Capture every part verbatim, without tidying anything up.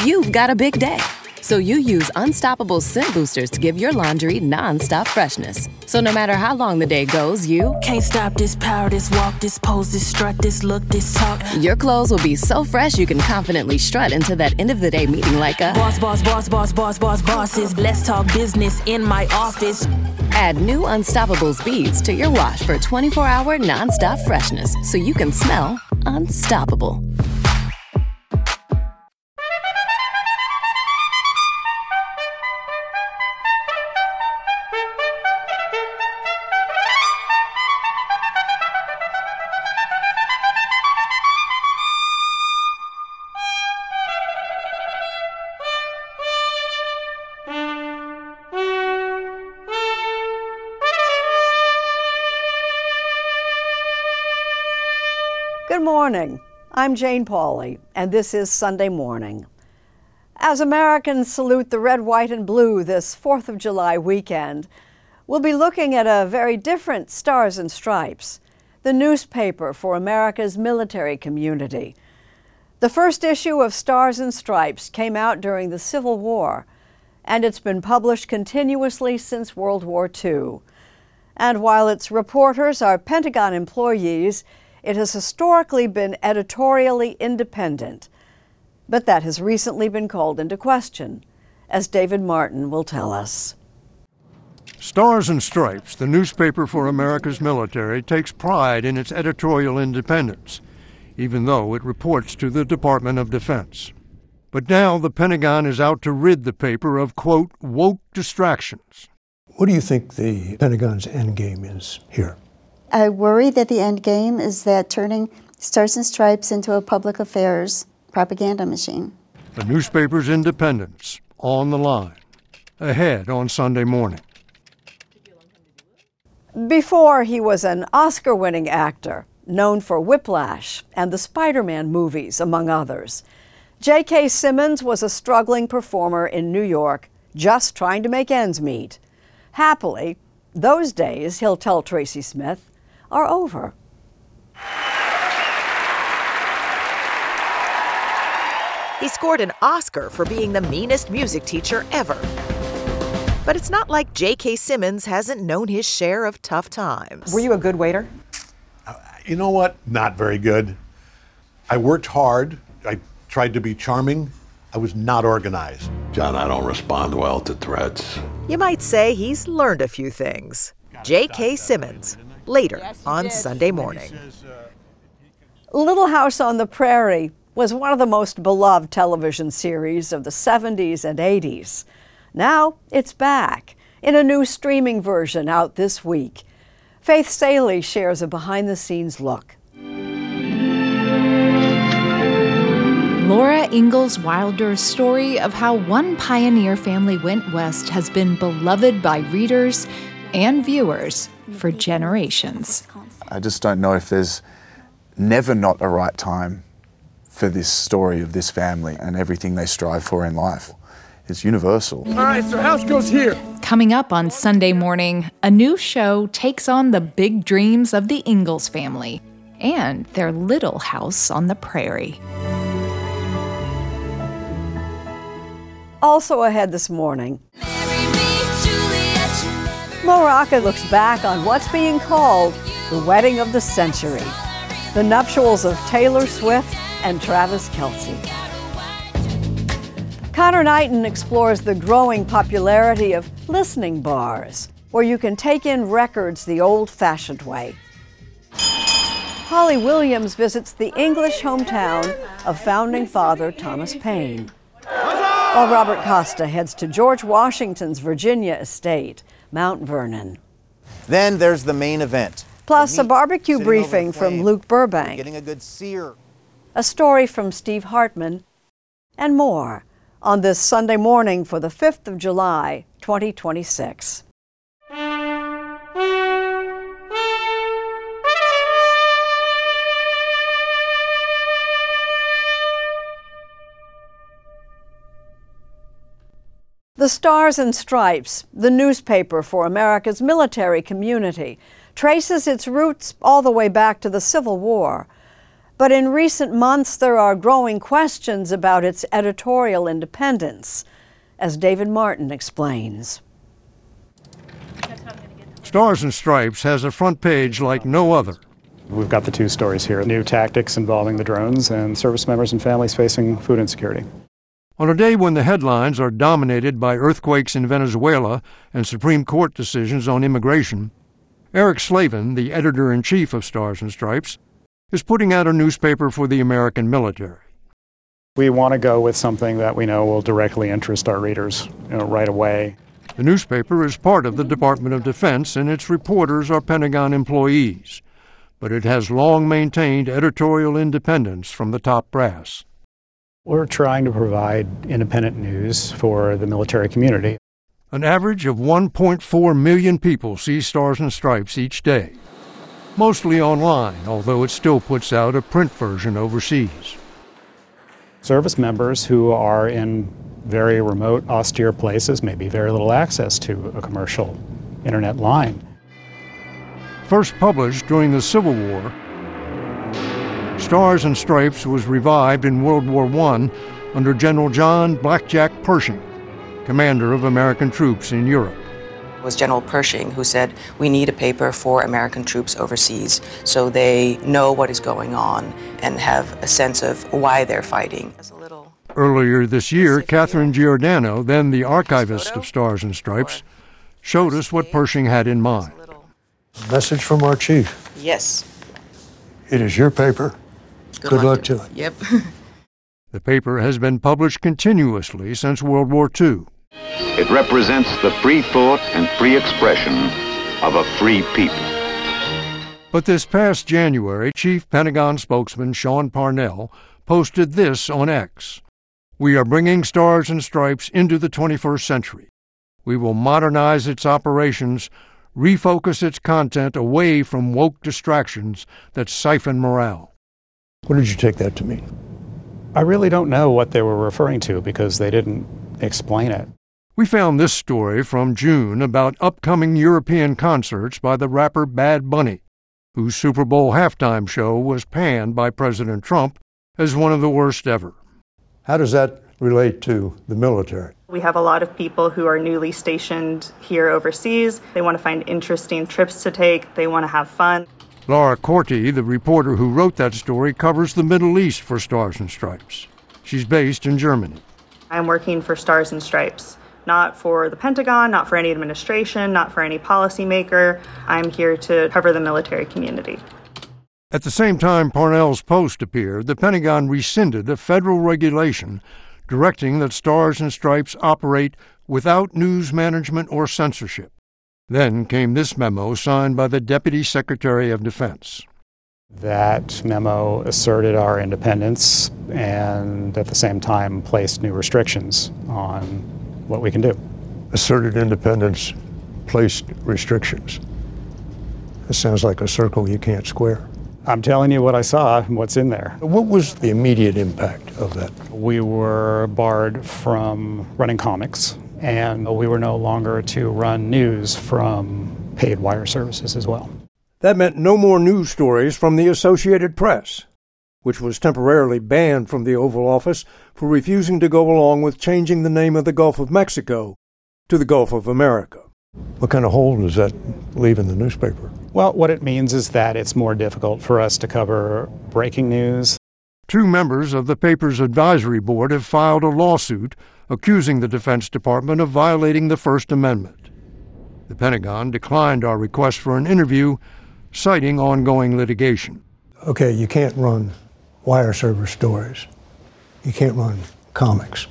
you've got a big day. So you use Unstoppable Scent Boosters to give your laundry non-stop freshness. So no matter how long the day goes, you can't stop this power, this walk, this pose, this strut, this look, this talk. Your clothes will be so fresh you can confidently strut into that end of the day meeting like a boss, boss, boss, boss, boss, boss, bosses. Let's talk business in my office. Add new Unstoppables beads to your wash for twenty-four hour non-stop freshness so you can smell unstoppable. Good morning. I'm Jane Pauley, and this is Sunday Morning. As Americans salute the red, white, and blue this fourth of July weekend, we'll be looking at a very different Stars and Stripes, the newspaper for America's military community. The first issue of Stars and Stripes came out during the Civil War, and it's been published continuously since World War Two. And while its reporters are Pentagon employees, it has historically been editorially independent, but that has recently been called into question, as David Martin will tell us. Stars and Stripes, the newspaper for America's military, takes pride in its editorial independence, even though it reports to the Department of Defense. But now the Pentagon is out to rid the paper of, quote, woke distractions. What do you think the Pentagon's end game is here? I worry that the end game is that turning Stars and Stripes into a public affairs propaganda machine. The newspaper's independence on the line. Ahead on Sunday Morning. Before he was an Oscar-winning actor, known for Whiplash and the Spider-Man movies, among others, J K. Simmons was a struggling performer in New York, just trying to make ends meet. Happily, those days, he'll tell Tracy Smith, are over. He scored an Oscar for being the meanest music teacher ever. But it's not like J K. Simmons hasn't known his share of tough times. Were you a good waiter? Uh, you know what? Not very good. I worked hard. I tried to be charming. I was not organized. John, I don't respond well to threats. You might say he's learned a few things. J K. Simmons, later on Sunday Morning. Little House on the Prairie was one of the most beloved television series of the seventies and eighties. Now it's back in a new streaming version out this week. Faith Salie shares a behind-the-scenes look. Laura Ingalls Wilder's story of how one pioneer family went west has been beloved by readers and viewers for generations. I just don't know if there's never not a right time for this story of this family and everything they strive for in life. It's universal. All right, so house goes here. Coming up on Sunday Morning, a new show takes on the big dreams of the Ingalls family and their little house on the prairie. Also ahead this morning, Mo Rocca looks back on what's being called the wedding of the century, the nuptials of Taylor Swift and Travis Kelce. Connor Knighton explores the growing popularity of listening bars, where you can take in records the old-fashioned way. Holly Williams visits the English hometown of founding father Thomas Paine, while Robert Costa heads to George Washington's Virginia estate, Mount Vernon. Then there's the main event. Plus, a barbecue briefing from Luke Burbank, getting a good sear. A story from Steve Hartman, and more on this Sunday morning for the fifth of July, twenty twenty-six. The Stars and Stripes, the newspaper for America's military community, traces its roots all the way back to the Civil War. But in recent months, there are growing questions about its editorial independence, as David Martin explains. Stars and Stripes has a front page like no other. We've got the two stories here, new tactics involving the drones and service members and families facing food insecurity. On a day when the headlines are dominated by earthquakes in Venezuela and Supreme Court decisions on immigration, Eric Slavin, the editor-in-chief of Stars and Stripes, is putting out a newspaper for the American military. We want to go with something that we know will directly interest our readers, you know, right away. The newspaper is part of the Department of Defense, and its reporters are Pentagon employees, but it has long maintained editorial independence from the top brass. We're trying to provide independent news for the military community. An average of one point four million people see Stars and Stripes each day, mostly online, although it still puts out a print version overseas. Service members who are in very remote, austere places, maybe very little access to a commercial internet line. First published during the Civil War, Stars and Stripes was revived in World War One under General John Blackjack Pershing, commander of American troops in Europe. It was General Pershing who said, we need a paper for American troops overseas so they know what is going on and have a sense of why they're fighting. Earlier this year, Catherine Giordano, then the archivist of Stars and Stripes, showed us what Pershing had in mind. Message from our chief. Yes. It is your paper. Good, Good luck, luck to it. Yep. The paper has been published continuously since World War Two. It represents the free thought and free expression of a free people. But this past January, Chief Pentagon spokesman Sean Parnell posted this on X. We are bringing Stars and Stripes into the twenty-first century. We will modernize its operations, refocus its content away from woke distractions that siphon morale. What did you take that to mean? I really don't know what they were referring to because they didn't explain it. We found this story from June about upcoming European concerts by the rapper Bad Bunny, whose Super Bowl halftime show was panned by President Trump as one of the worst ever. How does that relate to the military? We have a lot of people who are newly stationed here overseas. They want to find interesting trips to take. They want to have fun. Laura Corti, the reporter who wrote that story, covers the Middle East for Stars and Stripes. She's based in Germany. I'm working for Stars and Stripes, not for the Pentagon, not for any administration, not for any policymaker. I'm here to cover the military community. At the same time Parnell's post appeared, the Pentagon rescinded a federal regulation directing that Stars and Stripes operate without news management or censorship. Then came this memo signed by the Deputy Secretary of Defense. That memo asserted our independence and at the same time placed new restrictions on what we can do. Asserted independence, placed restrictions. That sounds like a circle you can't square. I'm telling you what I saw and what's in there. What was the immediate impact of that? We were barred from running comics, and we were no longer to run news from paid wire services as well. That meant no more news stories from the Associated Press, which was temporarily banned from the Oval Office for refusing to go along with changing the name of the Gulf of Mexico to the Gulf of America. What kind of hole does that leave in the newspaper? Well, what it means is that it's more difficult for us to cover breaking news. Two members of the paper's advisory board have filed a lawsuit accusing the Defense Department of violating the First Amendment. The Pentagon declined our request for an interview, citing ongoing litigation. Okay, you can't run wire server stories. You can't run comics.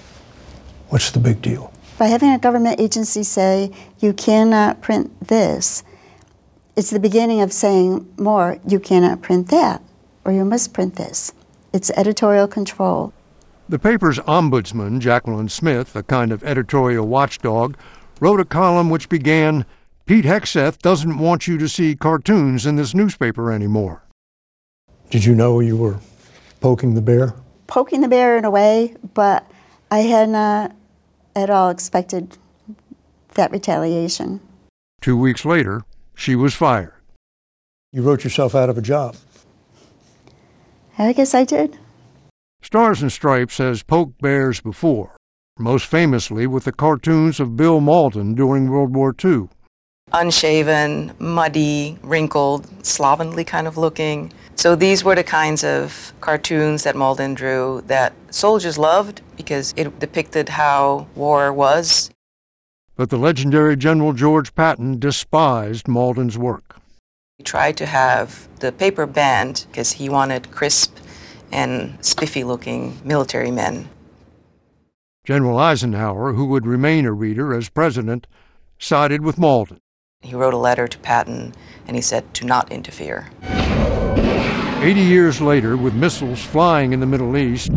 What's the big deal? By having a government agency say, you cannot print this, it's the beginning of saying more, you cannot print that, or you must print this. It's editorial control. The paper's ombudsman, Jacqueline Smith, a kind of editorial watchdog, wrote a column which began, Pete Hegseth doesn't want you to see cartoons in this newspaper anymore. Did you know you were poking the bear? Poking the bear in a way, but I had not at all expected that retaliation. Two weeks later, she was fired. You wrote yourself out of a job. I guess I did. Stars and Stripes has poked bears before, most famously with the cartoons of Bill Mauldin during World War Two. Unshaven, muddy, wrinkled, slovenly kind of looking. So these were the kinds of cartoons that Mauldin drew that soldiers loved because it depicted how war was. But the legendary General George Patton despised Mauldin's work. He tried to have the paper banned because he wanted crisp and spiffy-looking military men. General Eisenhower, who would remain a reader as president, sided with Mauldin. He wrote a letter to Patton, and he said to not interfere. Eighty years later, with missiles flying in the Middle East,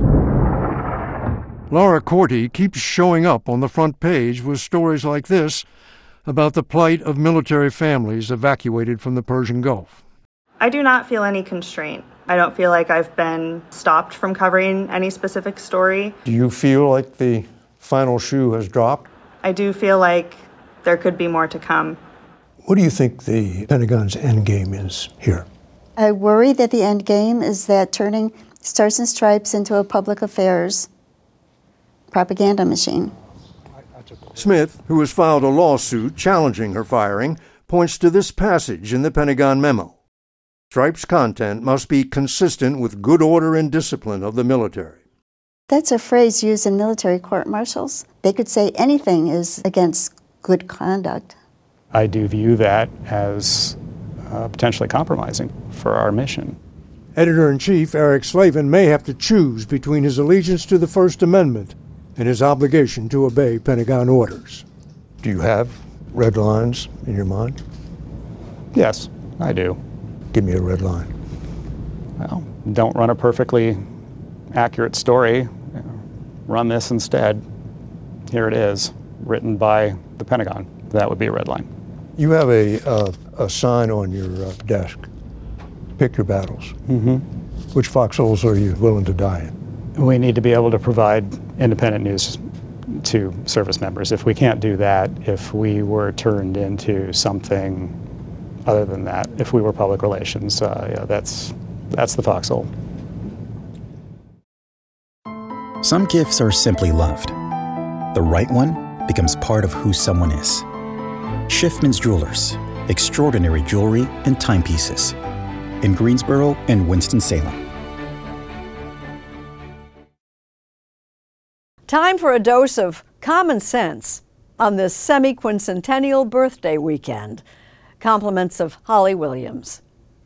Laura Corti keeps showing up on the front page with stories like this about the plight of military families evacuated from the Persian Gulf. I do not feel any constraint. I don't feel like I've been stopped from covering any specific story. Do you feel like the final shoe has dropped? I do feel like there could be more to come. What do you think the Pentagon's end game is here? I worry that the end game is that turning Stars and Stripes into a public affairs propaganda machine. Smith, who has filed a lawsuit challenging her firing, points to this passage in the Pentagon memo. Stripes' content must be consistent with good order and discipline of the military. That's a phrase used in military court-martials. They could say anything is against good conduct. I do view that as uh, potentially compromising for our mission. Editor-in-Chief Eric Slavin may have to choose between his allegiance to the First Amendment and his obligation to obey Pentagon orders. Do you have red lines in your mind? Yes, I do. Give me a red line. Well, don't run a perfectly accurate story. Run this instead. Here it is, written by the Pentagon. That would be a red line. You have a, uh, a sign on your uh, desk. Pick your battles. Mm-hmm. Which foxholes are you willing to die in? We need to be able to provide independent news to service members. If we can't do that, if we were turned into something other than that, if we were public relations, uh, yeah, that's, that's the foxhole. Some gifts are simply loved. The right one becomes part of who someone is. Schiffman's Jewelers, extraordinary jewelry and timepieces. In Greensboro and Winston-Salem. Time for a dose of common sense on this semi-quincentennial birthday weekend. Compliments of Holly Williams.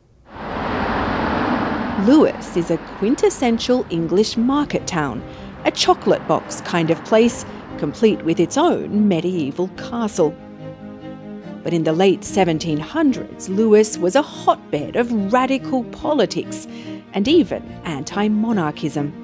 Lewis is a quintessential English market town, a chocolate box kind of place, complete with its own medieval castle. But in the late seventeen hundreds, Lewis was a hotbed of radical politics and even anti-monarchism.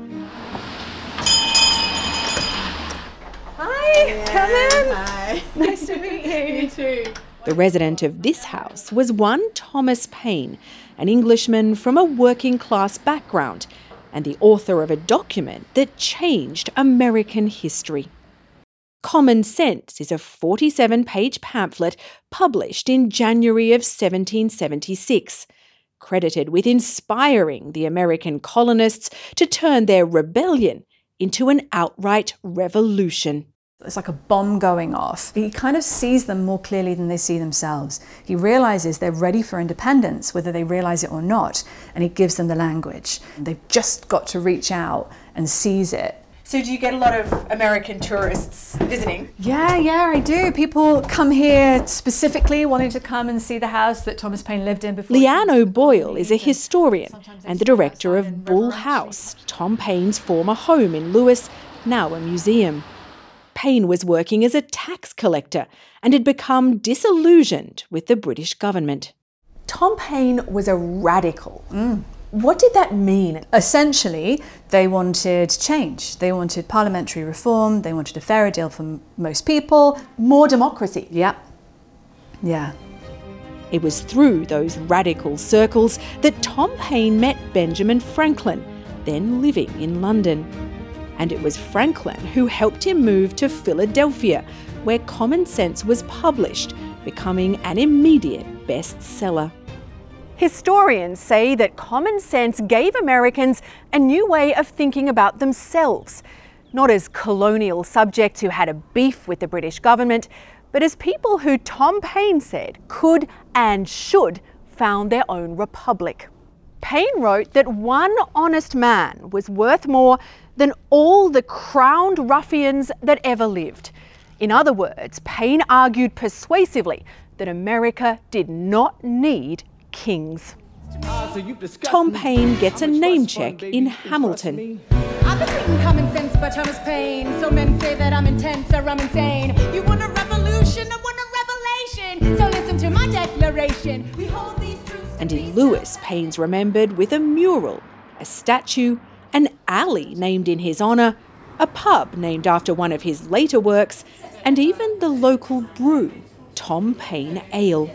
Hi, come in. Hi. Nice to meet you. You too. The resident of this house was one Thomas Paine, an Englishman from a working-class background and the author of a document that changed American history. Common Sense is a forty-seven page pamphlet published in January of seventeen seventy-six, credited with inspiring the American colonists to turn their rebellion into an outright revolution. It's like a bomb going off. He kind of sees them more clearly than they see themselves. He realizes they're ready for independence, whether they realize it or not, and he gives them the language. They've just got to reach out and seize it. So do you get a lot of American tourists visiting? Yeah, yeah, I do. People come here specifically wanting to come and see the house that Thomas Paine lived in before. Leanne O'Boyle is a historian and the director of Bull House, Tom Paine's former home in Lewis, now a museum. Paine was working as a tax collector and had become disillusioned with the British government. Tom Paine was a radical. Mm. What did that mean? Essentially, they wanted change. They wanted parliamentary reform. They wanted a fairer deal for most people. More democracy. Yeah. Yeah. It was through those radical circles that Tom Paine met Benjamin Franklin, then living in London. And it was Franklin who helped him move to Philadelphia, where Common Sense was published, becoming an immediate bestseller. Historians say that common sense gave Americans a new way of thinking about themselves, not as colonial subjects who had a beef with the British government, but as people who Tom Paine said could and should found their own republic. Paine wrote that one honest man was worth more than all the crowned ruffians that ever lived. In other words, Paine argued persuasively that America did not need kings. Tom Paine gets a name check in Hamilton. I've been reading Common Sense by Thomas Paine. So men say that I'm intense or I'm insane. You want a revolution, I want a revelation. So listen to my declaration. We hold these truths. And in Lewis, Paine's remembered with a mural, a statue, an alley named in his honour, a pub named after one of his later works, and even the local brew, Tom Paine Ale.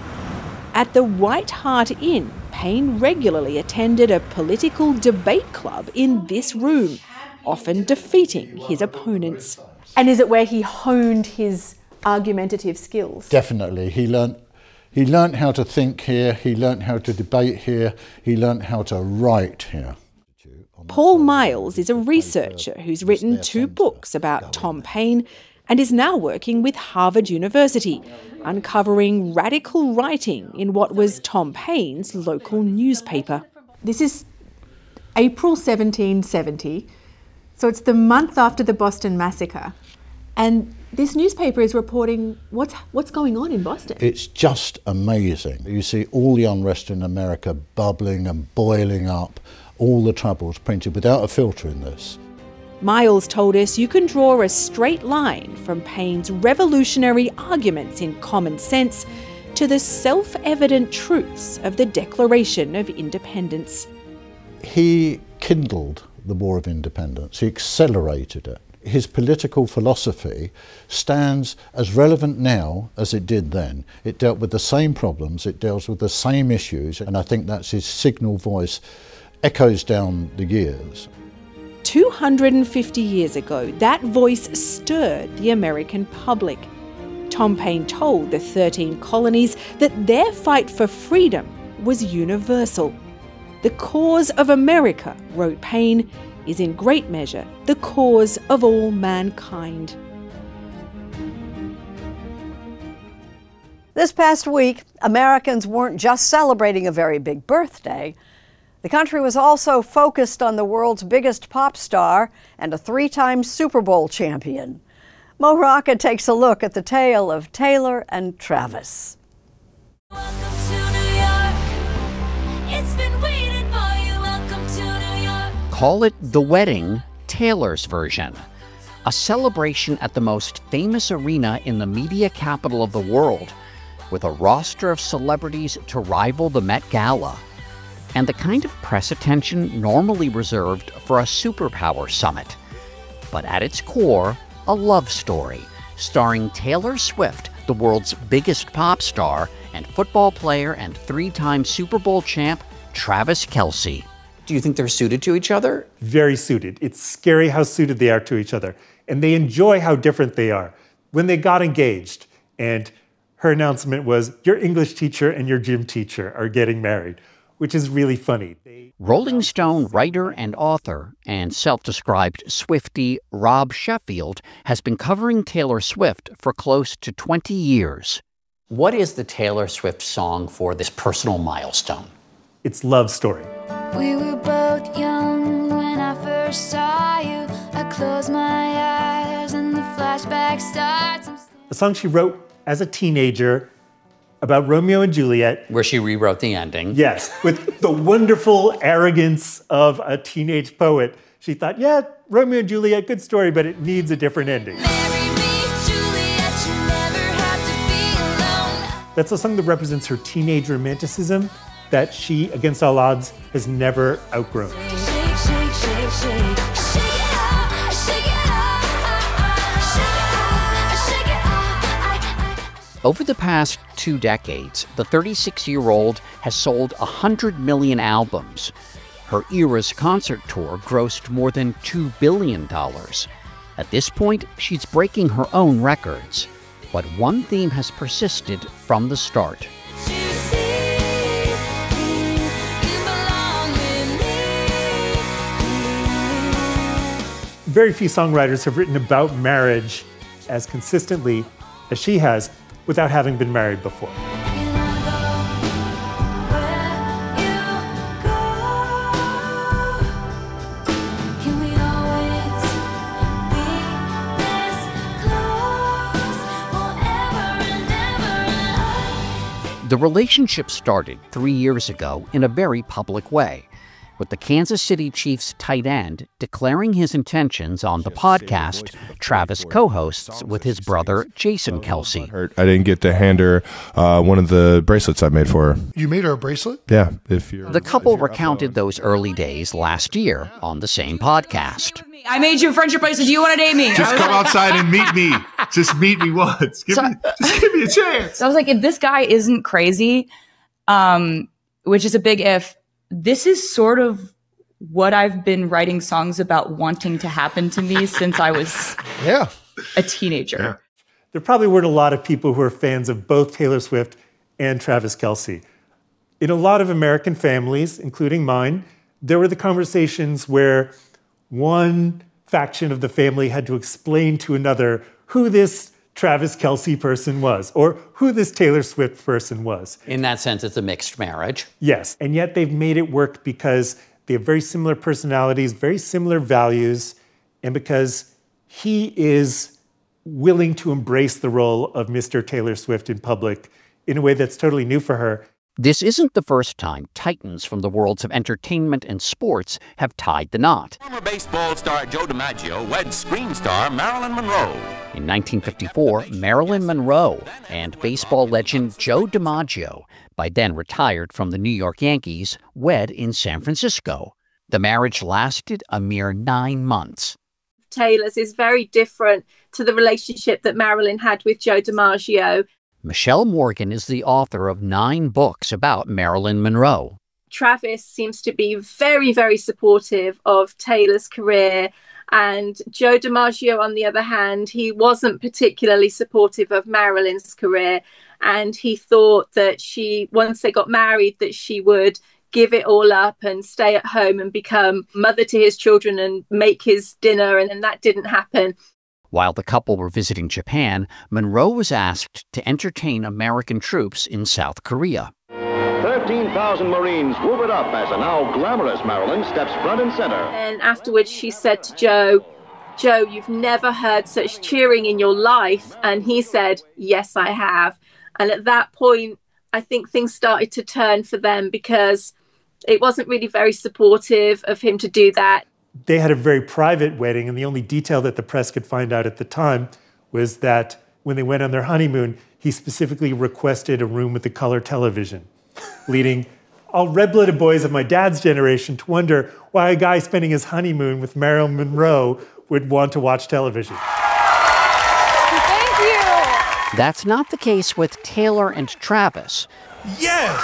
At the White Hart Inn, Paine regularly attended a political debate club in this room, often defeating his opponents. And is it where he honed his argumentative skills? Definitely. He learnt, he learnt how to think here, he learnt how to debate here, he learnt how to write here. Paul Miles is a researcher who's written two books about Tom Paine and is now working with Harvard University, uncovering radical writing in what was Tom Paine's local newspaper. This is April seventeen seventy, so it's the month after the Boston Massacre, and this newspaper is reporting what's what's going on in Boston. It's just amazing. You see all the unrest in America bubbling and boiling up, all the troubles printed without a filter in this. Miles told us you can draw a straight line from Paine's revolutionary arguments in Common Sense to the self-evident truths of the Declaration of Independence. He kindled the War of Independence. He accelerated it. His political philosophy stands as relevant now as it did then. It dealt with the same problems, it deals with the same issues, and I think that's his signal voice echoes down the years. two hundred fifty years ago, that voice stirred the American public. Tom Paine told the thirteen colonies that their fight for freedom was universal. The cause of America, wrote Paine, is in great measure the cause of all mankind. This past week, Americans weren't just celebrating a very big birthday. The country was also focused on the world's biggest pop star and a three-time Super Bowl champion. Mo Rocca takes a look at the tale of Taylor and Travis. Call it The Wedding, Taylor's version. A celebration at the most famous arena in the media capital of the world, with a roster of celebrities to rival the Met Gala, and the kind of press attention normally reserved for a superpower summit. But at its core, a love story, starring Taylor Swift, the world's biggest pop star, and football player and three-time Super Bowl champ, Travis Kelce. Do you think they're suited to each other? Very suited. It's scary how suited they are to each other. And they enjoy how different they are. When they got engaged, and her announcement was, your English teacher and your gym teacher are getting married, which is really funny. Rolling Stone writer and author and self-described Swiftie Rob Sheffield has been covering Taylor Swift for close to twenty years. What is the Taylor Swift song for this personal milestone? It's Love Story. We were both young when I first saw you. I close my eyes and the flashback starts. A song she wrote as a teenager about Romeo and Juliet. Where she rewrote the ending. Yes, with the wonderful arrogance of a teenage poet. She thought, yeah, Romeo and Juliet, good story, but it needs a different ending. Marry me, Juliet, you never have to be alone. That's a song that represents her teenage romanticism that she, against all odds, has never outgrown. Shake, shake, shake, shake, shake it out, shake it out, shake it out. Over the past two decades, the thirty-six-year-old has sold one hundred million albums. Her Eras concert tour grossed more than two billion dollars. At this point, she's breaking her own records. But one theme has persisted from the start. very few songwriters have written about marriage as consistently as she has without having been married before. The relationship started three years ago in a very public way, with the Kansas City Chiefs tight end declaring his intentions on the podcast Travis co-hosts with his brother Jason Kelce. I didn't get to hand her uh, one of the bracelets I made for her. You made her a bracelet? Yeah. If you're The couple recounted those early days last year on the same podcast. I made you a friendship bracelet. Do you want to date me? Just come outside and meet me. Just meet me once. Give So- me, just give me a chance. So I was like, if this guy isn't crazy, um, which is a big if, this is sort of what I've been writing songs about wanting to happen to me since I was yeah. a teenager. Yeah. There probably weren't a lot of people who are fans of both Taylor Swift and Travis Kelce. In a lot of American families, including mine, there were the conversations where one faction of the family had to explain to another who this Travis Kelce person was, or who this Taylor Swift person was. In that sense, it's a mixed marriage. Yes, and yet they've made it work because they have very similar personalities, very similar values, and because he is willing to embrace the role of Mister Taylor Swift in public in a way that's totally new for her. This isn't the first time titans from the worlds of entertainment and sports have tied the knot. Former baseball star Joe DiMaggio wed screen star Marilyn Monroe. In nineteen fifty-four, Marilyn Monroe and baseball legend Joe DiMaggio, by then retired from the New York Yankees, wed in San Francisco. The marriage lasted a mere nine months. Taylor's is very different to the relationship that Marilyn had with Joe DiMaggio. Michelle Morgan is the author of nine books about Marilyn Monroe. Travis seems to be very, very supportive of Taylor's career. And Joe DiMaggio, on the other hand, he wasn't particularly supportive of Marilyn's career. And he thought that she, once they got married, that she would give it all up and stay at home and become mother to his children and make his dinner. And, and that didn't happen. While the couple were visiting Japan, Monroe was asked to entertain American troops in South Korea. thirteen thousand Marines whoop it up as a now glamorous Marilyn steps front and center. And afterwards she said to Joe, Joe, you've never heard such cheering in your life. And he said, yes, I have. And at that point, I think things started to turn for them because it wasn't really very supportive of him to do that. They had a very private wedding, and the only detail that the press could find out at the time was that when they went on their honeymoon, he specifically requested a room with a color television, leading all red-blooded boys of my dad's generation to wonder why a guy spending his honeymoon with Marilyn Monroe would want to watch television. Thank you. That's not the case with Taylor and Travis. Yes!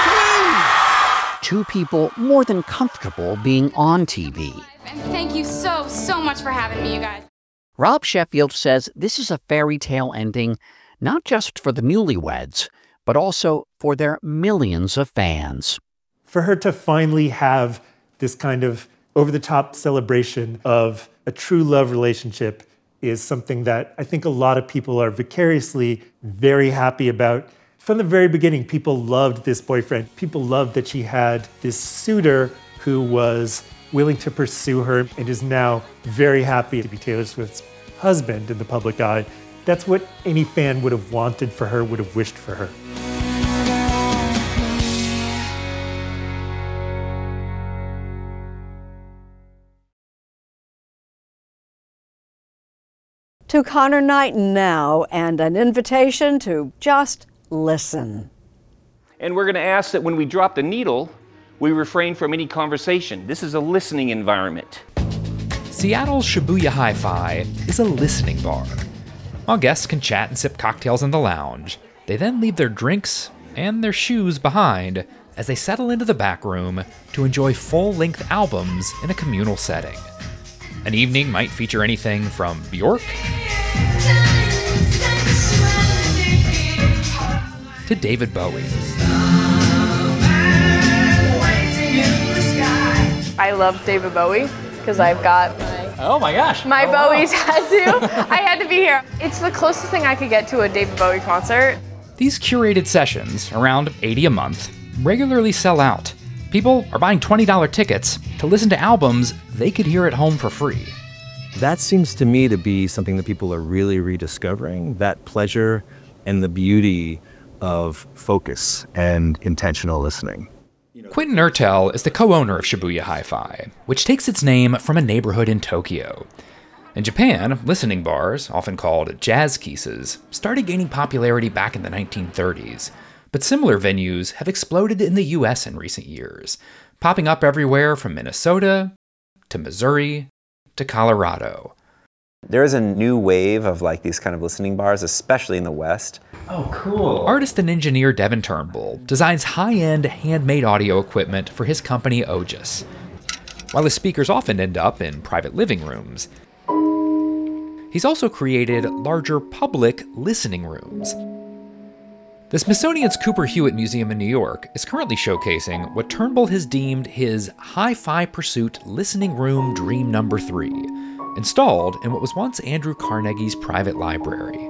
Two people more than comfortable being on T V. And thank you so, so much for having me, you guys. Rob Sheffield says this is a fairy tale ending, not just for the newlyweds, but also for their millions of fans. For her to finally have this kind of over-the-top celebration of a true love relationship is something that I think a lot of people are vicariously very happy about. From the very beginning, people loved this boyfriend. People loved that she had this suitor who was willing to pursue her and is now very happy to be Taylor Swift's husband in the public eye. That's what any fan would have wanted for her, would have wished for her. To Connor Knighton now, and an invitation to just listen. And we're going to ask that when we drop the needle, we refrain from any conversation. This is a listening environment. Seattle's Shibuya Hi-Fi is a listening bar. While guests can chat and sip cocktails in the lounge, they then leave their drinks and their shoes behind as they settle into the back room to enjoy full-length albums in a communal setting. An evening might feature anything from Bjork to David Bowie. I love David Bowie because I've got my Oh my gosh. My Oh, Bowie wow. tattoo. I had to be here. It's the closest thing I could get to a David Bowie concert. These curated sessions, around eighty a month, regularly sell out. People are buying twenty dollar tickets to listen to albums they could hear at home for free. That seems to me to be something that people are really rediscovering, that pleasure and the beauty of focus and intentional listening. Quentin Ertel is the co-owner of Shibuya Hi-Fi, which takes its name from a neighborhood in Tokyo. In Japan, listening bars, often called jazz kisses, started gaining popularity back in the nineteen thirties, but similar venues have exploded in the U S in recent years, popping up everywhere from Minnesota to Missouri to Colorado. There is a new wave of like these kind of listening bars, especially in the West. Oh, cool. Artist and engineer Devin Turnbull designs high-end handmade audio equipment for his company Ogis. While his speakers often end up in private living rooms, he's also created larger public listening rooms. The Smithsonian's Cooper Hewitt Museum in New York is currently showcasing what Turnbull has deemed his Hi-Fi Pursuit Listening Room Dream Number three, installed in what was once Andrew Carnegie's private library.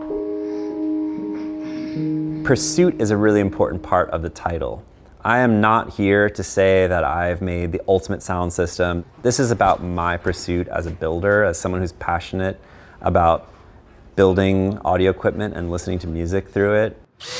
Pursuit is a really important part of the title. I am not here to say that I've made the ultimate sound system. This is about my pursuit as a builder, as someone who's passionate about building audio equipment and listening to music through it.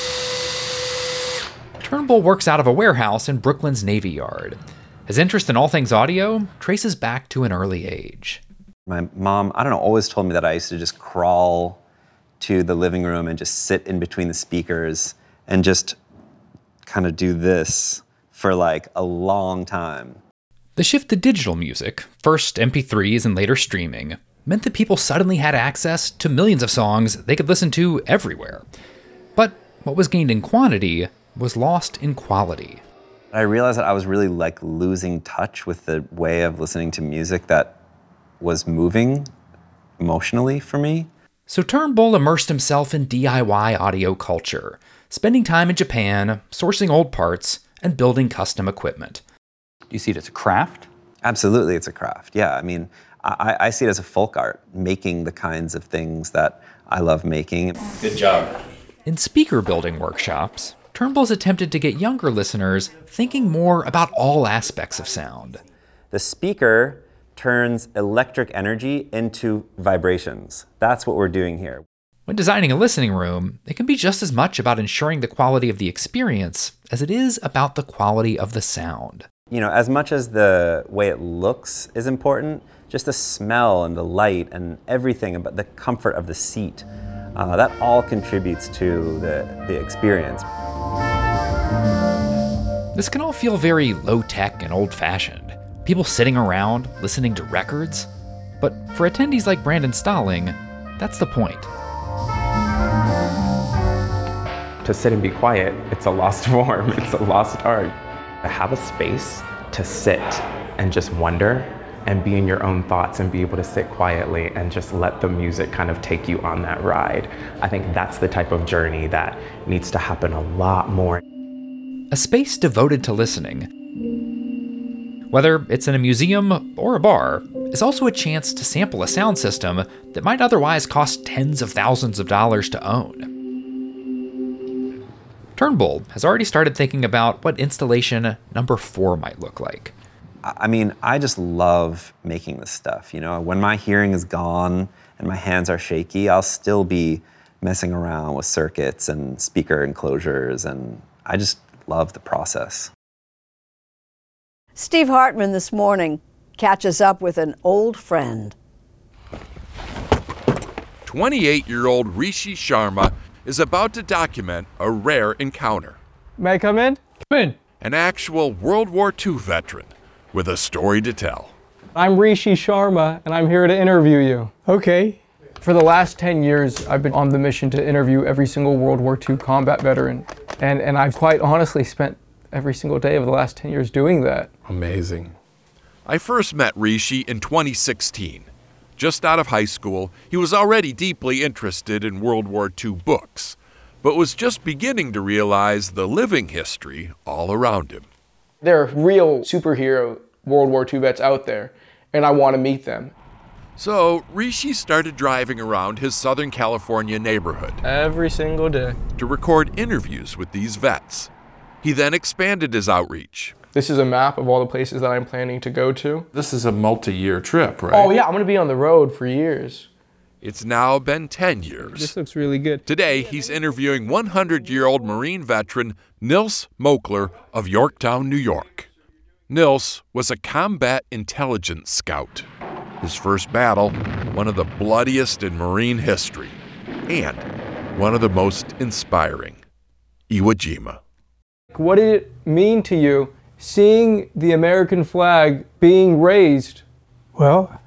Turnbull works out of a warehouse in Brooklyn's Navy Yard. His interest in all things audio traces back to an early age. My mom, I don't know, always told me that I used to just crawl to the living room and just sit in between the speakers and just kind of do this for like a long time. The shift to digital music, first M P threes and later streaming, meant that people suddenly had access to millions of songs they could listen to everywhere. But what was gained in quantity was lost in quality. I realized that I was really like losing touch with the way of listening to music that was moving emotionally for me. So Turnbull immersed himself in D I Y audio culture, spending time in Japan, sourcing old parts, and building custom equipment. Do you see it as a craft? Absolutely, it's a craft. Yeah, I mean, I, I see it as a folk art, making the kinds of things that I love making. Good job. In speaker building workshops, Turnbull's attempted to get younger listeners thinking more about all aspects of sound. The speaker turns electric energy into vibrations. That's what we're doing here. When designing a listening room, it can be just as much about ensuring the quality of the experience as it is about the quality of the sound. You know, as much as the way it looks is important, just the smell and the light and everything about the comfort of the seat, uh, that all contributes to the, the experience. This can all feel very low-tech and old-fashioned. People sitting around, listening to records. But for attendees like Brandon Stalling, that's the point. To sit and be quiet, it's a lost form, it's a lost art. To have a space to sit and just wonder and be in your own thoughts and be able to sit quietly and just let the music kind of take you on that ride. I think that's the type of journey that needs to happen a lot more. A space devoted to listening, whether it's in a museum or a bar, is also a chance to sample a sound system that might otherwise cost tens of thousands of dollars to own. Turnbull has already started thinking about what installation number four might look like. I mean, I just love making this stuff, you know? When my hearing is gone and my hands are shaky, I'll still be messing around with circuits and speaker enclosures, and I just love the process. Steve Hartman this morning catches up with an old friend. twenty-eight-year-old Rishi Sharma is about to document a rare encounter. May I come in? Come in. An actual World War Two veteran with a story to tell. I'm Rishi Sharma, and I'm here to interview you. Okay. For the last ten years, I've been on the mission to interview every single World War Two combat veteran. And, and I've quite honestly spent every single day of the last ten years doing that. Amazing. I first met Rishi in twenty sixteen. Just out of high school, he was already deeply interested in World War Two books, but was just beginning to realize the living history all around him. There are real superhero World War Two vets out there, and I want to meet them. So Rishi started driving around his Southern California neighborhood Every single day. to record interviews with these vets. He then expanded his outreach. This is a map of all the places that I'm planning to go to. This is a multi-year trip, right? Oh yeah, I'm gonna be on the road for years. It's now been ten years. This looks really good. Today, he's interviewing one hundred year old Marine veteran Nils Mokler of Yorktown, New York. Nils was a combat intelligence scout. His first battle, one of the bloodiest in Marine history, and one of the most inspiring, Iwo Jima. What did it mean to you seeing the American flag being raised? Well,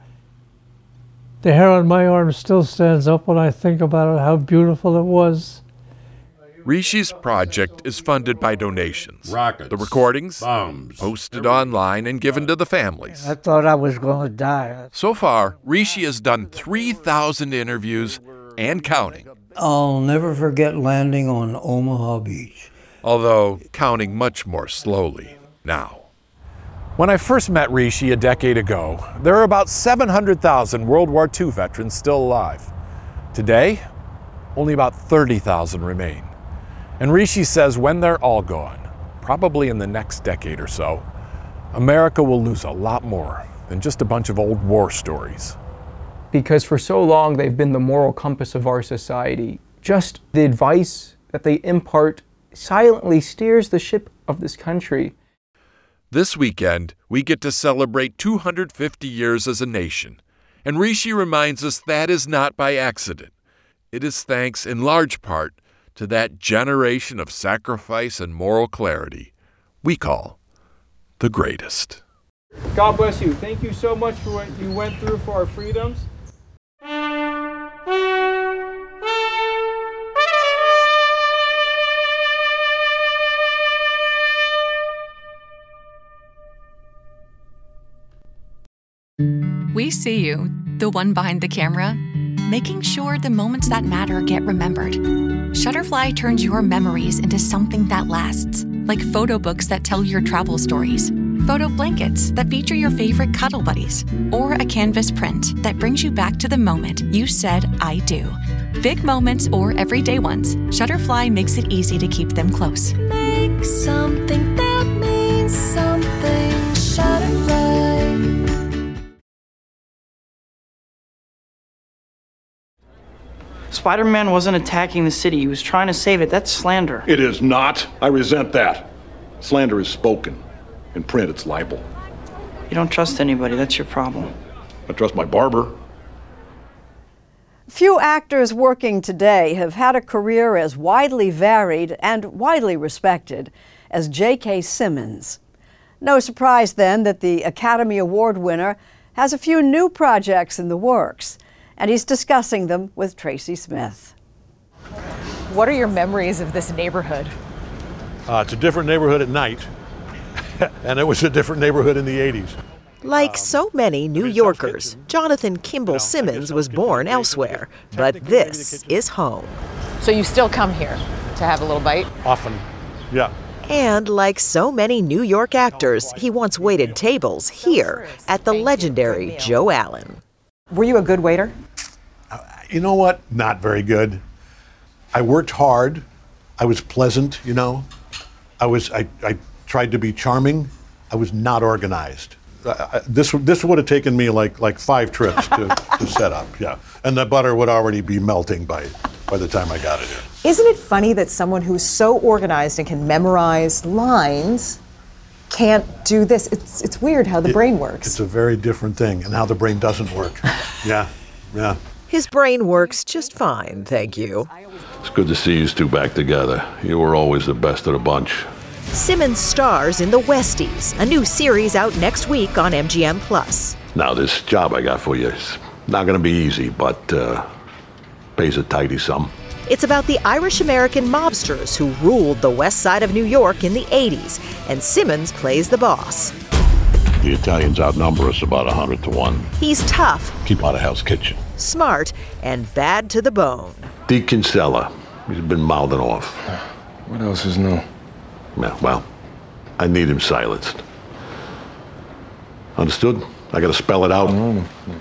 the hair on my arm still stands up when I think about it, how beautiful it was. Rishi's project is funded by donations. Rockets, the recordings, bombs, posted online and given to the families. I thought I was going to die. So far, Rishi has done three thousand interviews and counting. I'll never forget landing on Omaha Beach. Although counting much more slowly now. When I first met Rishi a decade ago, there were about seven hundred thousand World War Two veterans still alive. Today, only about thirty thousand remain. And Rishi says when they're all gone, probably in the next decade or so, America will lose a lot more than just a bunch of old war stories. Because for so long they've been the moral compass of our society. Just the advice that they impart silently steers the ship of this country. This weekend, we get to celebrate two hundred fifty years as a nation. And Rishi reminds us that is not by accident. It is thanks in large part to that generation of sacrifice and moral clarity we call the greatest. God bless you. Thank you so much for what you went through for our freedoms. We see you, the one behind the camera, making sure the moments that matter get remembered. Shutterfly turns your memories into something that lasts, like photo books that tell your travel stories, photo blankets that feature your favorite cuddle buddies, or a canvas print that brings you back to the moment you said, I do. Big moments or everyday ones, Shutterfly makes it easy to keep them close. Make something that means something. Shutterfly. Spider-Man wasn't attacking the city. He was trying to save it. That's slander. It is not. I resent that. Slander is spoken. In print, it's libel. You don't trust anybody. That's your problem. I trust my barber. Few actors working today have had a career as widely varied and widely respected as J K. Simmons. No surprise then that the Academy Award winner has a few new projects in the works, and he's discussing them with Tracy Smith. What are your memories of this neighborhood? Uh, it's a different neighborhood at night, and it was a different neighborhood in the eighties. Like so many New Yorkers, Jonathan Kimball Simmons was born elsewhere, but this is home. So you still come here to have a little bite? Often, yeah. And like so many New York actors, he once waited tables here at the legendary Joe Allen. Were you a good waiter? Uh, you know what? Not very good. I worked hard. I was pleasant, you know. I was. I, I tried to be charming. I was not organized. Uh, this this would have taken me like like five trips to, to set up, yeah. And the butter would already be melting by by the time I got it in. Isn't it funny that someone who's so organized and can memorize lines can't do this? It's it's weird how the it, brain works. It's a very different thing, and how the brain doesn't work. Yeah, yeah. His brain works just fine, thank you. It's good to see you two back together. You were always the best of the bunch. Simmons stars in The Westies, a new series out next week on M G M Plus. Now, this job I got for you is not going to be easy, but uh, pays a tidy sum. It's about the Irish-American mobsters who ruled the west side of New York in the eighties, and Simmons plays the boss. The Italians outnumber us about a hundred to one. He's tough, Keep out of Hell's Kitchen. smart, and bad to the bone. Deke Kinsella, he's been mouthing off. What else is new? Yeah, well, I need him silenced. Understood? I gotta spell it out.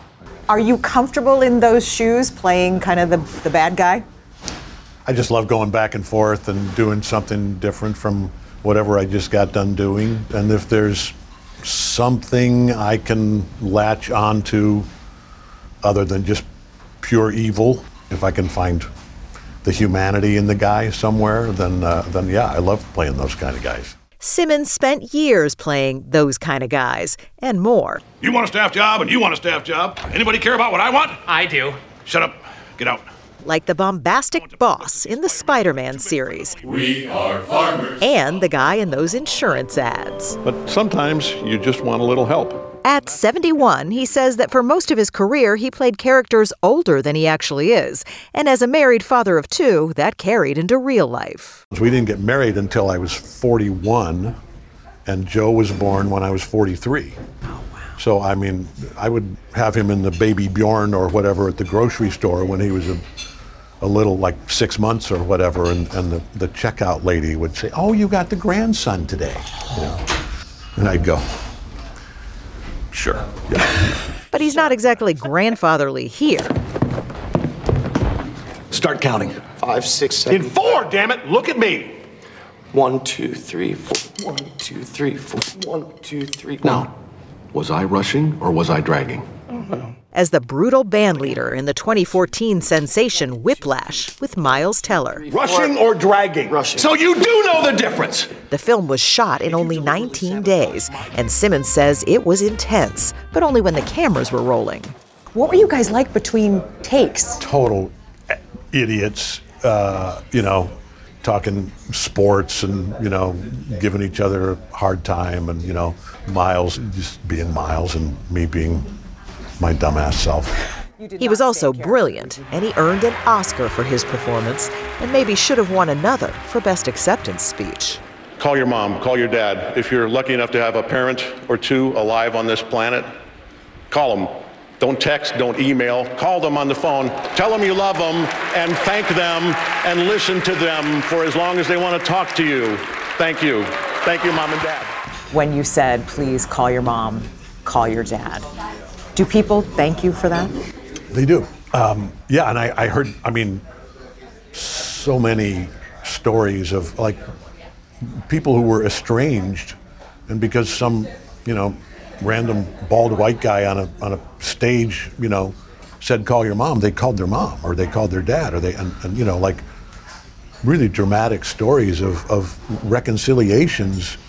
Are you comfortable in those shoes, playing kind of the, the bad guy? I just love going back and forth and doing something different from whatever I just got done doing. And if there's something I can latch onto other than just pure evil, if I can find the humanity in the guy somewhere, then, uh, then yeah, I love playing those kind of guys. Simmons spent years playing those kind of guys and more. You want a staff job and you want a staff job. Anybody care about what I want? I do. Shut up. Get out. Like the bombastic boss in the Spider-Man series. We are farmers. And the guy in those insurance ads. But sometimes you just want a little help. At seventy-one, he says that for most of his career, he played characters older than he actually is. And as a married father of two, that carried into real life. We didn't get married until I was forty-one, and Joe was born when I was forty-three. Oh, wow. So, I mean, I would have him in the baby Bjorn or whatever at the grocery store when he was a, a little, like six months or whatever, and, and the, the checkout lady would say, "Oh, you got the grandson today." You know? And I'd go, "Sure, yeah." But he's not exactly grandfatherly here. Start counting. Five, six, seven. In four, damn it, look at me. One, two, three, four. One, two, three, four. One, two, three. Now, was I rushing or was I dragging? As the brutal band leader in the twenty fourteen sensation Whiplash with Miles Teller. Rushing or dragging? Rushing. So you do know the difference. The film was shot in only nineteen days, and Simmons says it was intense, but only when the cameras were rolling. What were you guys like between takes? Total idiots, uh, you know, talking sports and, you know, giving each other a hard time, and, you know, Miles just being Miles and me being my dumbass self. He was also brilliant, and he earned an Oscar for his performance, and maybe should have won another for Best Acceptance Speech. Call your mom, call your dad. If you're lucky enough to have a parent or two alive on this planet, call them. Don't text, don't email. Call them on the phone. Tell them you love them and thank them and listen to them for as long as they want to talk to you. Thank you. Thank you, Mom and Dad. When you said, please call your mom, call your dad. Do people thank you for that? They do. Um, yeah, and I, I heard, I mean, so many stories of like people who were estranged, and because some, you know, random bald white guy on a on a stage, you know, said call your mom, they called their mom or they called their dad, or they and, and you know, like really dramatic stories of, of reconciliations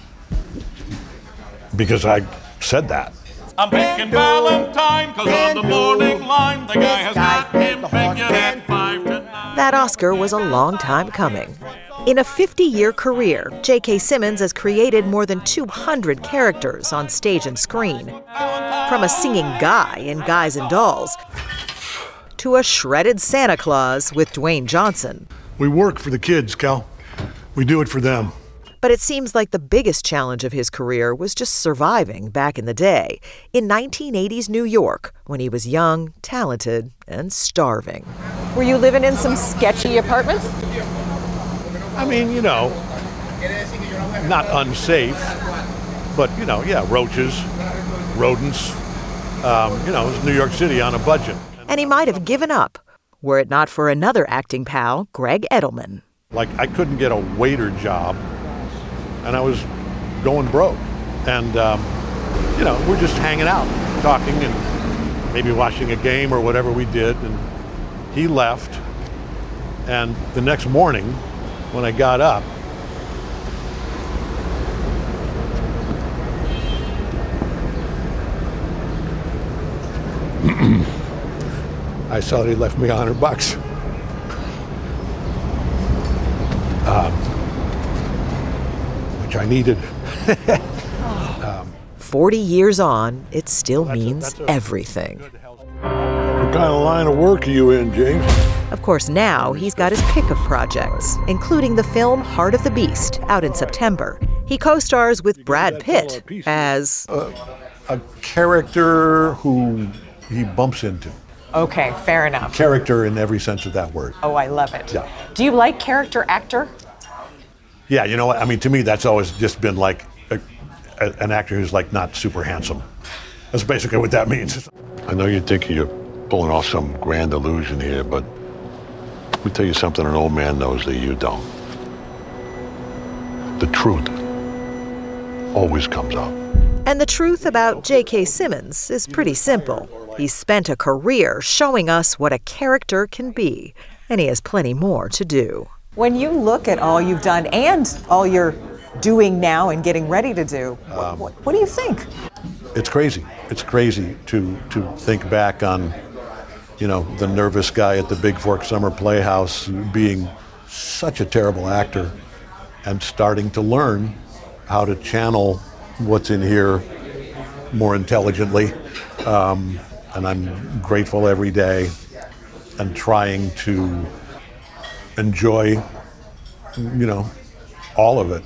because I said that. I'm picking Valentine, cause on the morning line the guy has got him figured at five to nine. That Oscar was a long time coming. In a fifty-year career, J K. Simmons has created more than two hundred characters on stage and screen. From a singing guy in Guys and Dolls to a shredded Santa Claus with Dwayne Johnson. We work for the kids, Cal. We do it for them. But it seems like the biggest challenge of his career was just surviving back in the day, in nineteen eighties New York, when he was young, talented, and starving. Were you living in some sketchy apartments? I mean, you know, not unsafe, but, you know, yeah, roaches, rodents. Um, you know, it was New York City on a budget. And he might have given up, were it not for another acting pal, Greg Edelman. Like, I couldn't get a waiter job, and I was going broke. And, um, you know, we're just hanging out, talking, and maybe watching a game or whatever we did. And he left, and the next morning, when I got up, I saw that he left me a hundred bucks. Um, which I needed. um, Forty years on, it still means a, a everything. What kind of line of work are you in, James? Of course, now he's got his pick of projects, including the film Heart of the Beast, out in September. He co-stars with Brad Pitt as uh, a character who he bumps into. Okay, fair enough. Character in every sense of that word. Oh, I love it. Yeah. Do you like character actor? Yeah, you know what? I mean, to me, that's always just been like a, a, an actor who's like not super handsome. That's basically what that means. I know you think of your pulling off some grand illusion here, but let me tell you something an old man knows that you don't. The truth always comes out. And the truth about J K. Simmons is pretty simple. He's spent a career showing us what a character can be, and he has plenty more to do. When you look at all you've done and all you're doing now and getting ready to do, Um, what, what do you think? It's crazy. It's crazy to to think back on, you know, the nervous guy at the Big Fork Summer Playhouse being such a terrible actor and starting to learn how to channel what's in here more intelligently. Um, and I'm grateful every day and trying to enjoy, you know, all of it.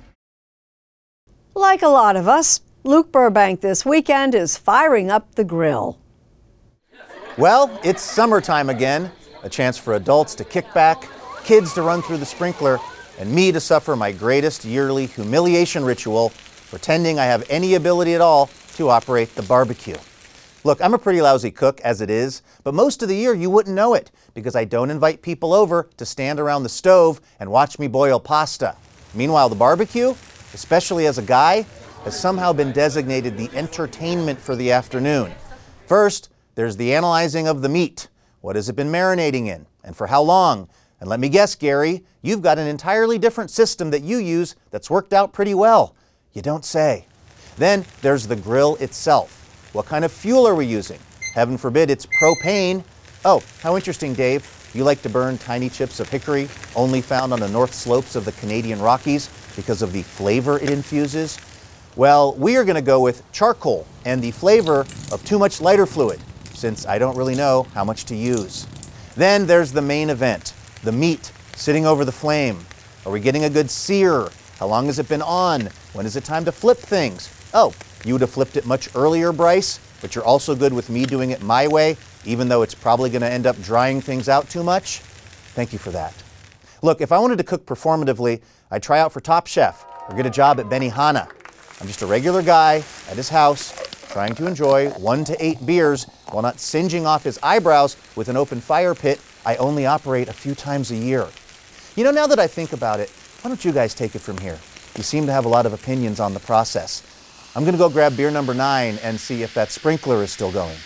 Like a lot of us, Luke Burbank this weekend is firing up the grill. Well, it's summertime again, a chance for adults to kick back, kids to run through the sprinkler, and me to suffer my greatest yearly humiliation ritual, pretending I have any ability at all to operate the barbecue. Look, I'm a pretty lousy cook as it is, but most of the year you wouldn't know it because I don't invite people over to stand around the stove and watch me boil pasta. Meanwhile, the barbecue, especially as a guy, has somehow been designated the entertainment for the afternoon. First, there's the analyzing of the meat. What has it been marinating in, and for how long? And let me guess, Gary, you've got an entirely different system that you use that's worked out pretty well. You don't say. Then there's the grill itself. What kind of fuel are we using? Heaven forbid it's propane. Oh, how interesting, Dave. You like to burn tiny chips of hickory, only found on the north slopes of the Canadian Rockies because of the flavor it infuses? Well, we are going to go with charcoal and the flavor of too much lighter fluid, since I don't really know how much to use. Then there's the main event, the meat sitting over the flame. Are we getting a good sear? How long has it been on? When is it time to flip things? Oh, you would have flipped it much earlier, Bryce, but you're also good with me doing it my way, even though it's probably going to end up drying things out too much. Thank you for that. Look, if I wanted to cook performatively, I'd try out for Top Chef or get a job at Benihana. I'm just a regular guy at his house trying to enjoy one to eight beers while not singeing off his eyebrows with an open fire pit I only operate a few times a year. You know, now that I think about it, why don't you guys take it from here? You seem to have a lot of opinions on the process. I'm gonna go grab beer number nine and see if that sprinkler is still going.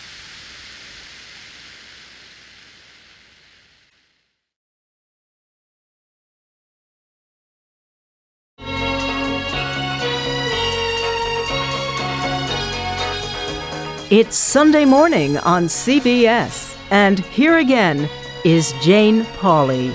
It's Sunday morning on C B S, and here again is Jane Pauley.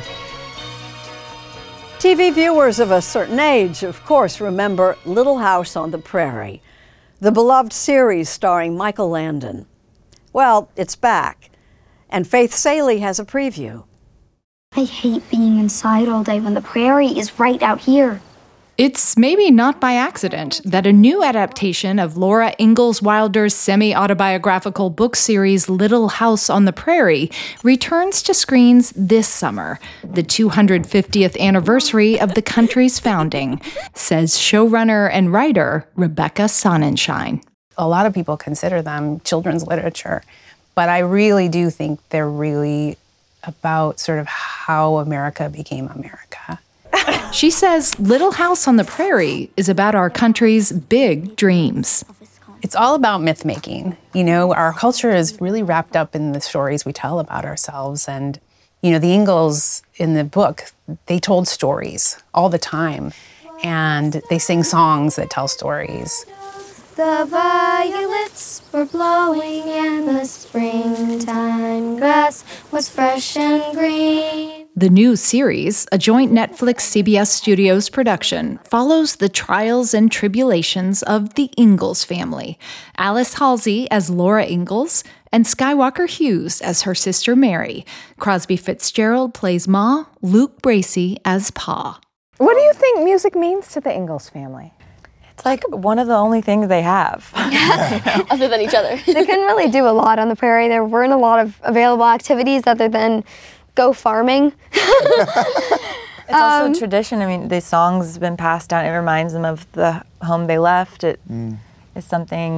T V viewers of a certain age, of course, remember Little House on the Prairie, the beloved series starring Michael Landon. Well, it's back, and Faith Saley has a preview. I hate being inside all day when the prairie is right out here. It's maybe not by accident that a new adaptation of Laura Ingalls Wilder's semi-autobiographical book series Little House on the Prairie returns to screens this summer, the two hundred fiftieth anniversary of the country's founding, says showrunner and writer Rebecca Sonnenschein. A lot of people consider them children's literature, but I really do think they're really about sort of how America became America. She says Little House on the Prairie is about our country's big dreams. It's all about myth making. You know, our culture is really wrapped up in the stories we tell about ourselves. And, you know, the Ingalls in the book, they told stories all the time. And they sing songs that tell stories. The violets were blowing and the springtime grass was fresh and green. The new series, a joint Netflix C B S Studios production, follows the trials and tribulations of the Ingalls family. Alice Halsey as Laura Ingalls and Skywalker Hughes as her sister Mary. Crosby Fitzgerald plays Ma, Luke Bracey as Pa. What do you think music means to the Ingalls family? It's like one of the only things they have. Other than each other. They couldn't really do a lot on the prairie. There weren't a lot of available activities other than go farming. It's also um, a tradition. I mean, the songs have been passed down. It reminds them of the home they left. It mm. is something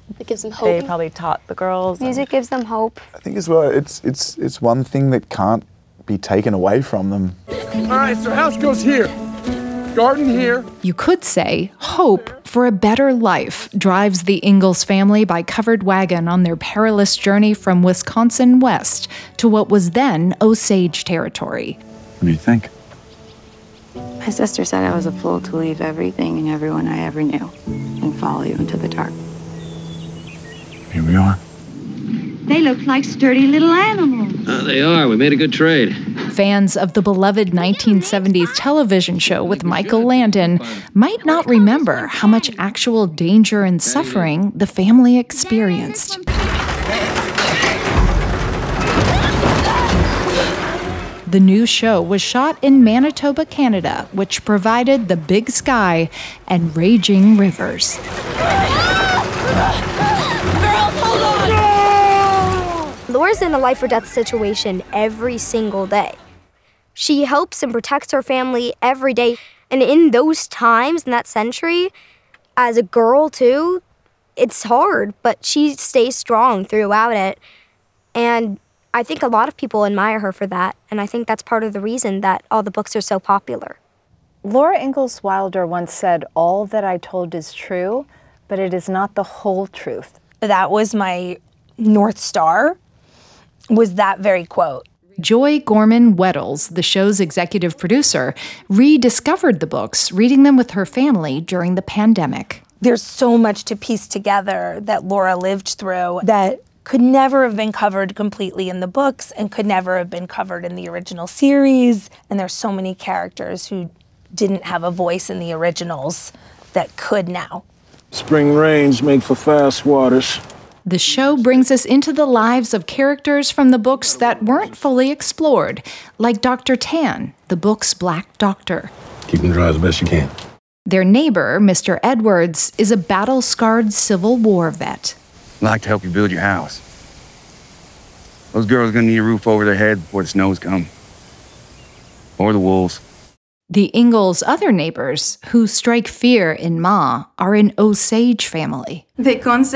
It gives them They probably taught the girls. Music gives them hope. I think as well, it's it's it's one thing that can't be taken away from them. All right, so house goes here. Garden here. You could say hope for a better life drives the Ingalls family by covered wagon on their perilous journey from Wisconsin west to what was then Osage territory. What do you think? My sister said I was a fool to leave everything and everyone I ever knew and follow you into the dark. Here we are. They look like sturdy little animals. Uh, they are. We made a good trade. Fans of the beloved nineteen seventies television show with Michael Landon might not remember how much actual danger and suffering the family experienced. The new show was shot in Manitoba, Canada, which provided the big sky and raging rivers. Laura's in a life or death situation every single day. She helps and protects her family every day. And in those times, in that century, as a girl too, it's hard, but she stays strong throughout it. And I think a lot of people admire her for that. And I think that's part of the reason that all the books are so popular. Laura Ingalls Wilder once said, "All that I told is true, but it is not the whole truth." That was my North Star, was that very quote. Joy Gorman-Weddles, the show's executive producer, rediscovered the books, reading them with her family during the pandemic. There's so much to piece together that Laura lived through that could never have been covered completely in the books and could never have been covered in the original series. And there's so many characters who didn't have a voice in the originals that could now. Spring rains make for fast waters. The show brings us into the lives of characters from the books that weren't fully explored, like Doctor Tan, the book's Black Doctor. Keep them dry as best you can. Their neighbor, Mister Edwards, is a battle-scarred Civil War vet. I'd like to help you build your house. Those girls are gonna need a roof over their head before the snows come. Or the wolves. The Ingalls' other neighbors, who strike fear in Ma, are an Osage family. Why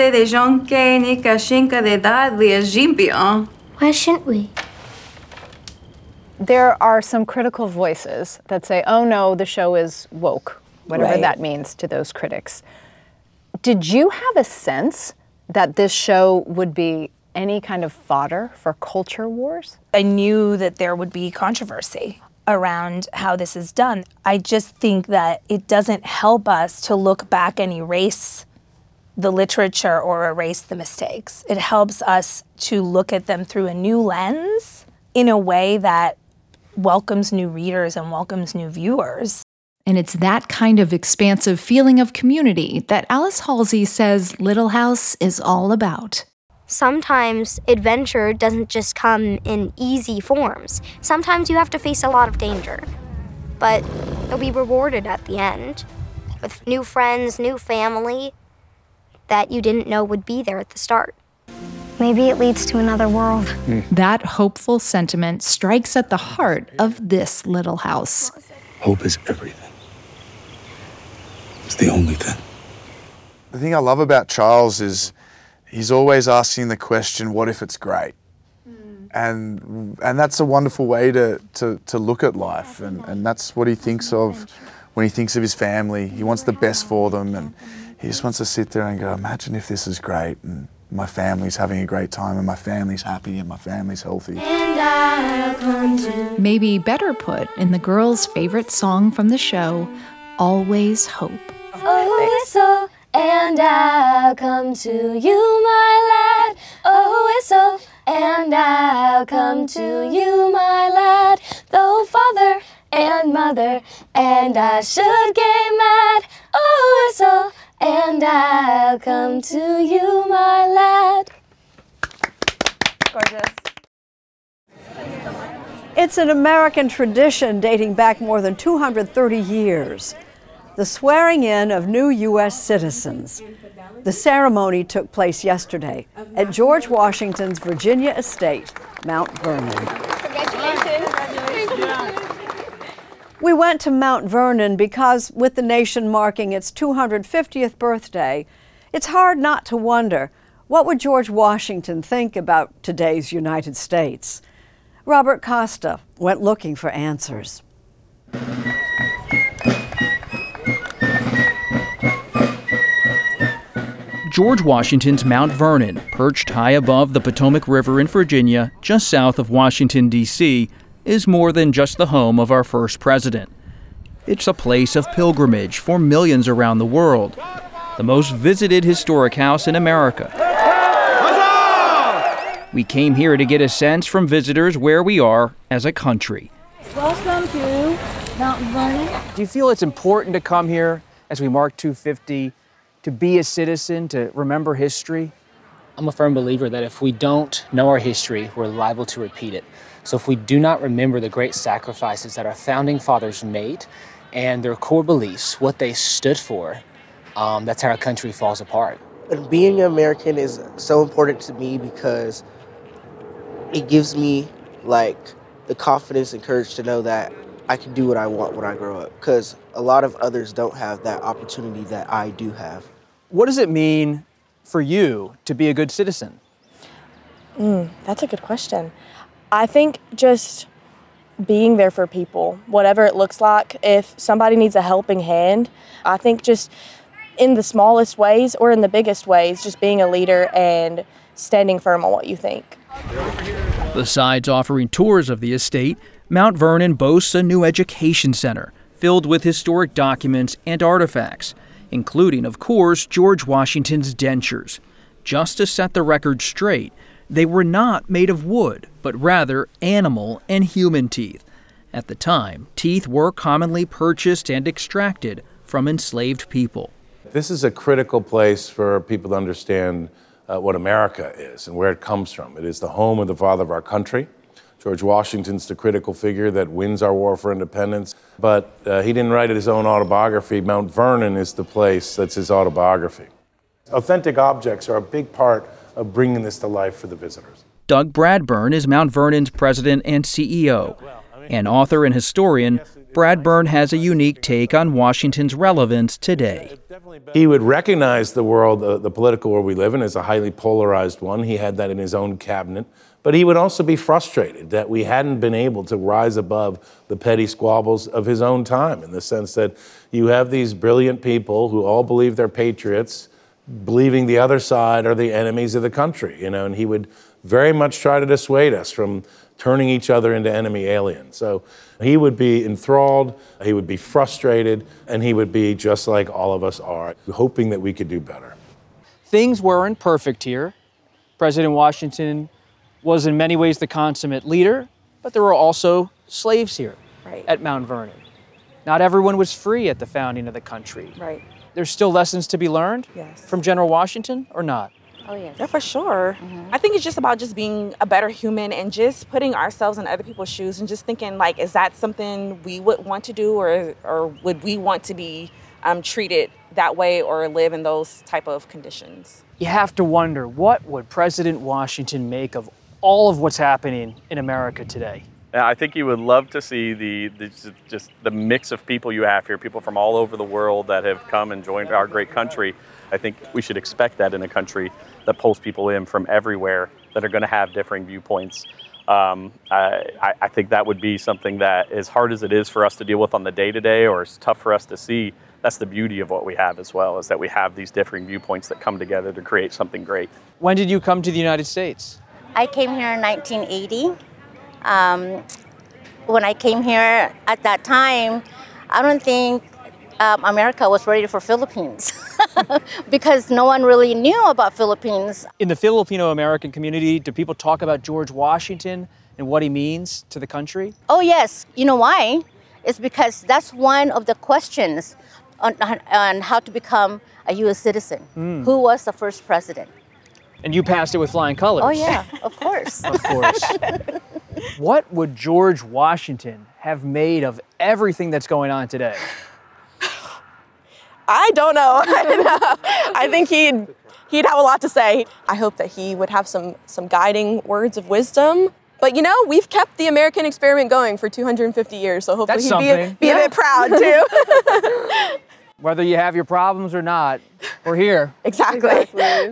shouldn't we? There are some critical voices that say, oh no, the show is woke, whatever Right. that means to those critics. Did you have a sense that this show would be any kind of fodder for culture wars? I knew that there would be controversy around how this is done. I just think that it doesn't help us to look back and erase the literature or erase the mistakes. It helps us to look at them through a new lens in a way that welcomes new readers and welcomes new viewers. And it's that kind of expansive feeling of community that Alice Halsey says Little House is all about. Sometimes adventure doesn't just come in easy forms. Sometimes you have to face a lot of danger. But you'll be rewarded at the end with new friends, new family that you didn't know would be there at the start. Maybe it leads to another world. That hopeful sentiment strikes at the heart of this Little House. Hope is everything. It's the only thing. The thing I love about Charles is he's always asking the question, what if it's great? Mm. And and that's a wonderful way to, to, to look at life. And, and that's what he thinks of when he thinks of his family. He wants the best for them. And he just wants to sit there and go, imagine if this is great. And my family's having a great time. And my family's happy. And my family's healthy. And I'll come to Maybe better put in the girl's favorite song from the show, Always Hope. Oh, whistle, and I'll come to you, my lad. Oh, whistle, and I'll come to you, my lad. Though father and mother and I should get mad. Oh, whistle, and I'll come to you, my lad. Gorgeous. It's an American tradition dating back more than two hundred thirty years. The swearing in of new U S citizens. The ceremony took place yesterday at George Washington's Virginia estate, Mount Vernon. We went to Mount Vernon because, with the nation marking its two hundred fiftieth birthday, It's hard not to wonder, what would George Washington think about today's United States? Robert Costa went looking for answers. George Washington's Mount Vernon, perched high above the Potomac River in Virginia, just south of Washington, D C, is more than just the home of our first president. It's a place of pilgrimage for millions around the world, the most visited historic house in America. We came here to get a sense from visitors where we are as a country. Welcome to Mount Vernon. Do you feel it's important to come here as we mark two fifty, to be a citizen, to remember history? I'm a firm believer that if we don't know our history, we're liable to repeat it. So if we do not remember the great sacrifices that our founding fathers made and their core beliefs, what they stood for, um, that's how our country falls apart. And being an American is so important to me because it gives me like the confidence and courage to know that I can do what I want when I grow up, because a lot of others don't have that opportunity that I do have. What does it mean for you to be a good citizen? Mm, that's a good question. I think just being there for people, whatever it looks like. If somebody needs a helping hand, I think just in the smallest ways or in the biggest ways, just being a leader and standing firm on what you think. Besides offering tours of the estate, Mount Vernon boasts a new education center filled with historic documents and artifacts, including, of course, George Washington's dentures. Just to set the record straight, they were not made of wood, but rather animal and human teeth. At the time, teeth were commonly purchased and extracted from enslaved people. This is a critical place for people to understand uh, what America is and where it comes from. It is the home of the father of our country. George Washington's the critical figure that wins our war for independence, but uh, he didn't write his own autobiography. Mount Vernon is the place that's his autobiography. Authentic objects are a big part of bringing this to life for the visitors. Doug Bradburn is Mount Vernon's president and C E O. An author and historian, Bradburn has a unique take on Washington's relevance today. He would recognize the world, uh, the political world we live in, as a highly polarized one. He had that in his own cabinet. But he would also be frustrated that we hadn't been able to rise above the petty squabbles of his own time, in the sense that you have these brilliant people who all believe they're patriots, believing the other side are the enemies of the country, you know, and he would very much try to dissuade us from turning each other into enemy aliens. So he would be enthralled, he would be frustrated, and he would be just like all of us are, hoping that we could do better. Things weren't perfect here. President Washington was in many ways the consummate leader, but there were also slaves here right. at Mount Vernon. Not everyone was free at the founding of the country. Right. There's still lessons to be learned yes. from General Washington, or not? Oh, yes. Yeah, for sure. Mm-hmm. I think it's just about just being a better human and just putting ourselves in other people's shoes and just thinking, like, is that something we would want to do, or or would we want to be um, treated that way or live in those type of conditions? You have to wonder, what would President Washington make of all of what's happening in America today? Yeah, I think you would love to see the, the just the mix of people you have here, people from all over the world that have come and joined our great country. I think we should expect that in a country that pulls people in from everywhere that are going to have differing viewpoints. Um, I, I think that would be something that, as hard as it is for us to deal with on the day-to-day, or it's tough for us to see, that's the beauty of what we have as well, is that we have these differing viewpoints that come together to create something great. When did you come to the United States? I came here in nineteen eighty. Um, when I came here at that time, I don't think um, America was ready for Philippines because no one really knew about Philippines. In the Filipino-American community, do people talk about George Washington and what he means to the country? Oh, yes. You know why? It's because that's one of the questions on, on how to become a U S citizen. Mm. Who was the first president? And you passed it with flying colors. Oh, yeah, of course. Of course. What would George Washington have made of everything that's going on today? I don't know. I think he'd he'd have a lot to say. I hope that he would have some some guiding words of wisdom. But you know, we've kept the American experiment going for two hundred fifty years, so hopefully that's he'd be, a, be yeah. a bit proud too. Whether you have your problems or not, we're here. Exactly.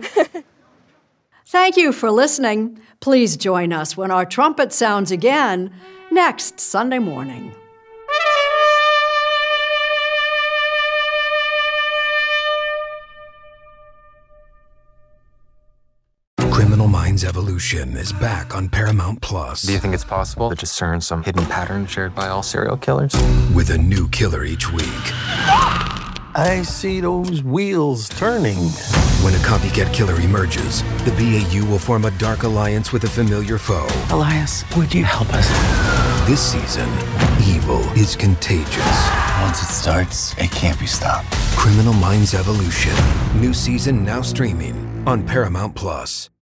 Thank you for listening. Please join us when our trumpet sounds again next Sunday morning. Criminal Minds Evolution is back on Paramount Plus. Do you think it's possible to discern some hidden pattern shared by all serial killers? With a new killer each week. I see those wheels turning. When a copycat killer emerges, the B A U will form a dark alliance with a familiar foe. Elias, would you help us? This season, evil is contagious. Once it starts, it can't be stopped. Criminal Minds Evolution. New season now streaming on Paramount Plus.